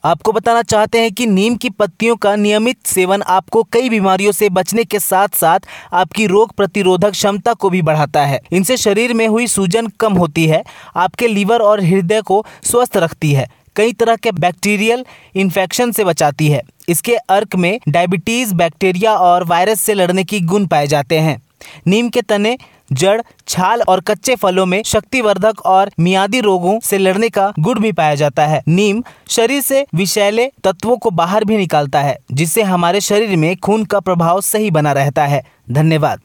आपको बताना चाहते हैं कि नीम की पत्तियों का नियमित सेवन आपको कई बीमारियों से बचने के साथ साथ आपकी रोग प्रतिरोधक क्षमता को भी बढ़ाता है। इनसे शरीर में हुई सूजन कम होती है, आपके लीवर और हृदय को स्वस्थ रखती है, कई तरह के बैक्टीरियल इन्फेक्शन से बचाती है। इसके अर्क में डायबिटीज, बैक्टीरिया और वायरस से लड़ने की गुण पाए जाते हैं। नीम के तने, जड़, छाल और कच्चे फलों में शक्तिवर्धक और मियादी रोगों से लड़ने का गुण भी पाया जाता है। नीम शरीर से विषैले तत्वों को बाहर भी निकालता है, जिससे हमारे शरीर में खून का प्रभाव सही बना रहता है। धन्यवाद।